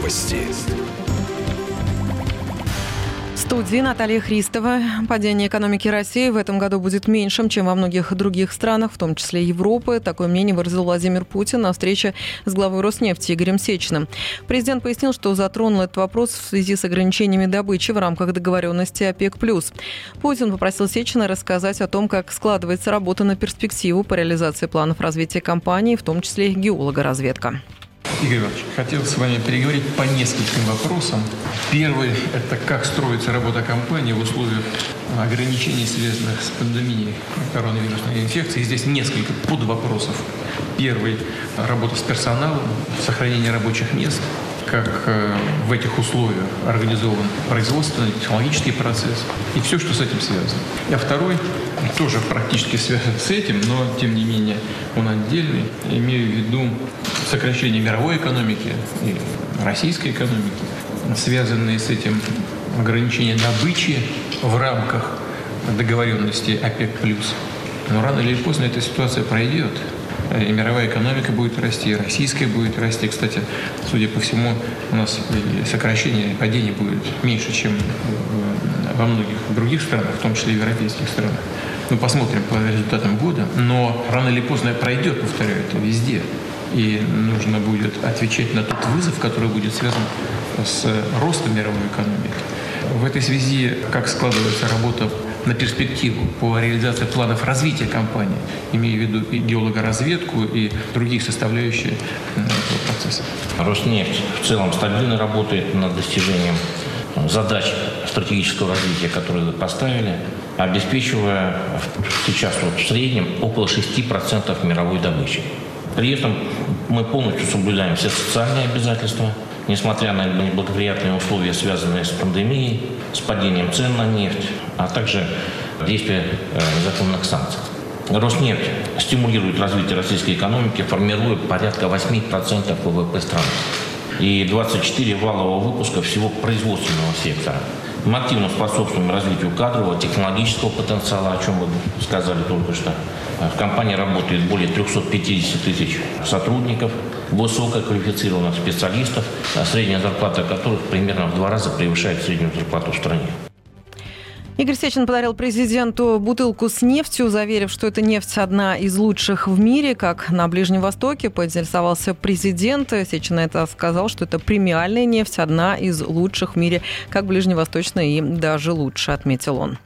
Новости. В студии Наталья Христова. Падение экономики России в этом году будет меньшим, чем во многих других странах, в том числе Европы. Такое мнение выразил Владимир Путин на встрече с главой Роснефти Игорем Сечиным. Президент пояснил, что затронул этот вопрос в связи с ограничениями добычи в рамках договоренности ОПЕК+. Путин попросил Сечина рассказать о том, как складывается работа на перспективу по реализации планов развития компании, в том числе геологоразведка. Игорь Иванович, хотел с вами переговорить по нескольким вопросам. Первый – это как строится работа компании в условиях ограничений, связанных с пандемией коронавирусной инфекции. Здесь несколько подвопросов. Первый – работа с персоналом, сохранение рабочих мест, как в этих условиях организован производственный, технологический процесс и все, что с этим связано. А второй тоже практически связан с этим, но тем не менее он отдельный. Имею в виду сокращение мировой экономики и российской экономики, связанные с этим ограничения добычи в рамках договоренности ОПЕК+. Но рано или поздно эта ситуация пройдет. И мировая экономика будет расти, и российская будет расти. Кстати, судя по всему, у нас сокращение, падение будет меньше, чем во многих других странах, в том числе и в европейских странах. Мы посмотрим по результатам года, но рано или поздно пройдет, повторяю, это везде. И нужно будет отвечать на тот вызов, который будет связан с ростом мировой экономики. В этой связи, как складывается работа на перспективу по реализации планов развития компании, имея в виду и геологоразведку, и других составляющих этого процесса. Роснефть в целом стабильно работает над достижением задач стратегического развития, которые вы поставили, обеспечивая сейчас в среднем около 6% мировой добычи. При этом мы полностью соблюдаем все социальные обязательства, несмотря на неблагоприятные условия, связанные с пандемией, с падением цен на нефть, а также действия незаконных санкций. Роснефть стимулирует развитие российской экономики, формируя порядка 8% ВВП страны и 24 валового выпуска всего производственного сектора. Мы активно способствуем развитию кадрового, технологического потенциала, о чем вы сказали только что. В компании работает более 350 тысяч сотрудников, высококвалифицированных специалистов, средняя зарплата которых примерно в 2 раза превышает среднюю зарплату в стране. Игорь Сечин подарил президенту бутылку с нефтью, заверив, что эта нефть одна из лучших в мире, как на Ближнем Востоке. Поинтересовался президент. Сечин это сказал, что это премиальная нефть, одна из лучших в мире, как ближневосточная и даже лучше, отметил он.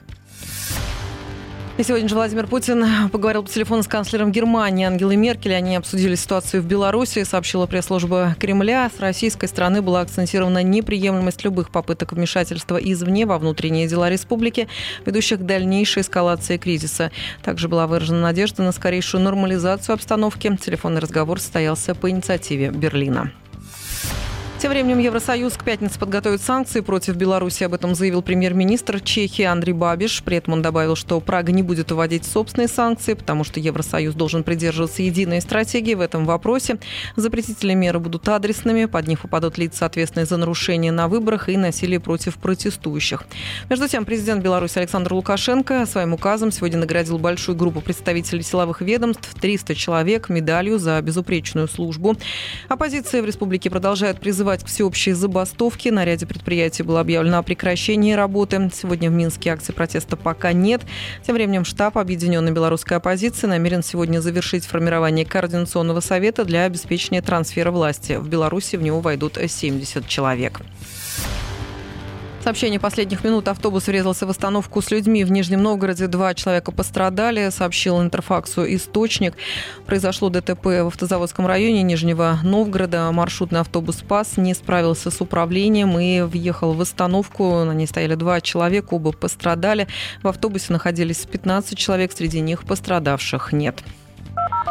И сегодня же Владимир Путин поговорил по телефону с канцлером Германии Ангелой Меркель. Они обсудили ситуацию в Беларуси, сообщила пресс-служба Кремля. С российской стороны была акцентирована неприемлемость любых попыток вмешательства извне во внутренние дела республики, ведущих к дальнейшей эскалации кризиса. Также была выражена надежда на скорейшую нормализацию обстановки. Телефонный разговор состоялся по инициативе Берлина. Тем временем Евросоюз к пятнице подготовит санкции против Беларуси. Об этом заявил премьер-министр Чехии Андрей Бабиш. При этом он добавил, что Прага не будет вводить собственные санкции, потому что Евросоюз должен придерживаться единой стратегии в этом вопросе. Запретительные меры будут адресными. Под них попадут лица, ответственные за нарушения на выборах и насилие против протестующих. Между тем, президент Беларуси Александр Лукашенко своим указом сегодня наградил большую группу представителей силовых ведомств, 300 человек, медалью за безупречную службу. Оппозиция в республике продолжает призывать к всеобщей забастовке. На ряде предприятий было объявлено о прекращении работы. Сегодня в Минске акций протеста пока нет. Тем временем штаб Объединенной белорусской оппозиции намерен сегодня завершить формирование Координационного совета для обеспечения трансфера власти. В Беларуси в него войдут 70 человек. Сообщение последних минут. Автобус врезался в остановку с людьми в Нижнем Новгороде. 2 человека пострадали, сообщил Интерфаксу источник. Произошло ДТП в Автозаводском районе Нижнего Новгорода. Маршрутный автобус «ПАС» не справился с управлением и въехал в остановку. На ней стояли 2 человека, оба пострадали. В автобусе находились 15 человек, среди них пострадавших нет.